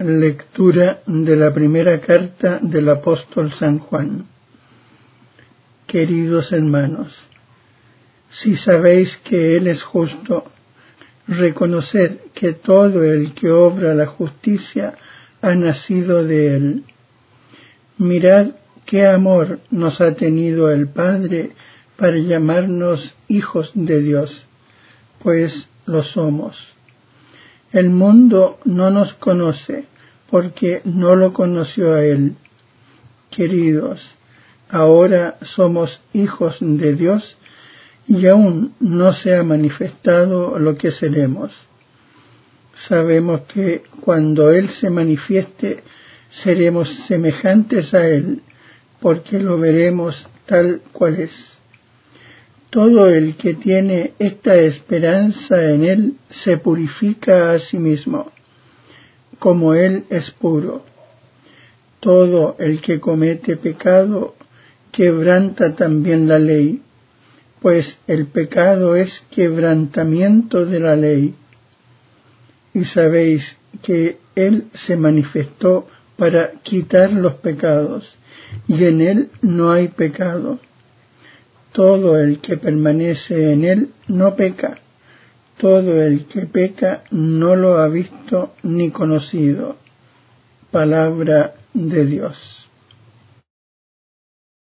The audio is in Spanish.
Lectura de la primera carta del apóstol San Juan. Queridos hermanos, si sabéis que Él es justo, reconoced que todo el que obra la justicia ha nacido de Él. Mirad qué amor nos ha tenido el Padre para llamarnos hijos de Dios, pues lo somos. El mundo no nos conoce porque no lo conoció a Él. Queridos, ahora somos hijos de Dios y aún no se ha manifestado lo que seremos. Sabemos que cuando Él se manifieste seremos semejantes a Él, porque lo veremos tal cual es. Todo el que tiene esta esperanza en Él se purifica a sí mismo, como Él es puro. Todo el que comete pecado quebranta también la ley, pues el pecado es quebrantamiento de la ley. Y sabéis que Él se manifestó para quitar los pecados, y en Él no hay pecado. Todo el que permanece en Él no peca. Todo el que peca no lo ha visto ni conocido. Palabra de Dios.